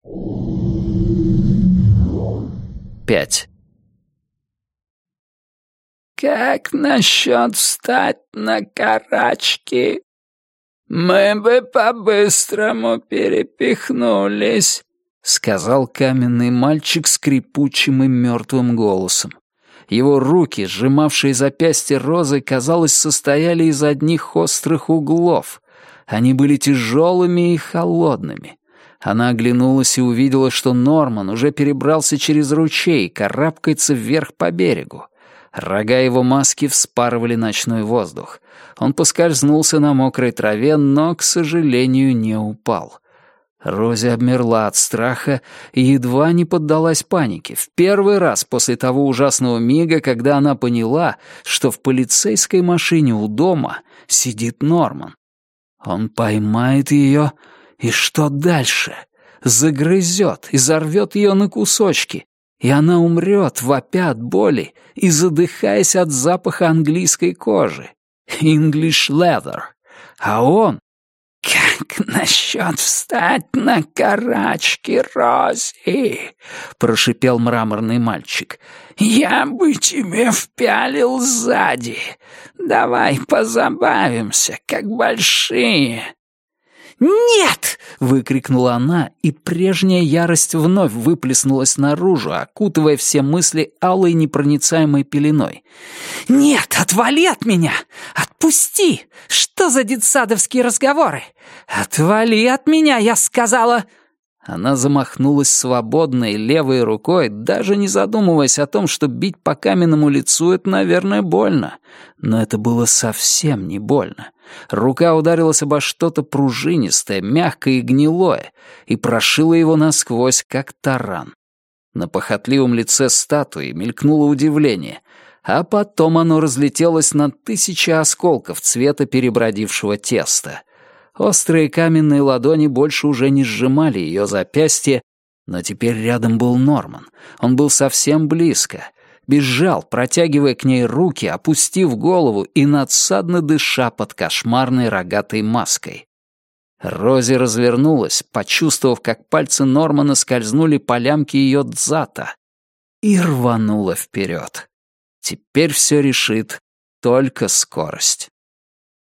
5. «Как насчет встать на карачки? Мы бы по-быстрому перепихнулись», — сказал каменный мальчик скрипучим и мертвым голосом. Его руки, сжимавшие запястье Розы, казалось, состояли из одних острых углов. Они были тяжелыми и холодными. Она оглянулась и увидела, что Норман уже перебрался через ручей и карабкается вверх по берегу. Рога его маски вспарывали ночной воздух. Он поскользнулся на мокрой траве, но, к сожалению, не упал. Рози обмерла от страха и едва не поддалась панике. В первый раз после того ужасного мига, когда она поняла, что в полицейской машине у дома сидит Норман. Он поймает ее, и что дальше? Загрызет, изорвет ее на кусочки, и она умрет, вопя от боли и задыхаясь от запаха английской кожи. English leather. А он... «Как насчет встать на карачки, Рози?» — прошипел мраморный мальчик. «Я бы тебе впялил сзади. Давай позабавимся, как большие». «Нет!» — выкрикнула она, и прежняя ярость вновь выплеснулась наружу, окутывая все мысли алой непроницаемой пеленой. «Нет, отвали от меня! Отпусти! Что за детсадовские разговоры? Отвали от меня, я сказала!» Она замахнулась свободной левой рукой, даже не задумываясь о том, что бить по каменному лицу — это, наверное, больно. Но это было совсем не больно. Рука ударилась обо что-то пружинистое, мягкое и гнилое, и прошила его насквозь, как таран. На похотливом лице статуи мелькнуло удивление, а потом оно разлетелось на тысячи осколков цвета перебродившего теста. Острые каменные ладони больше уже не сжимали ее запястье, но теперь рядом был Норман. Он был совсем близко. Бежал, протягивая к ней руки, опустив голову и надсадно дыша под кошмарной рогатой маской. Рози развернулась, почувствовав, как пальцы Нормана скользнули по лямке ее дзата, и рванула вперед. Теперь все решит только скорость.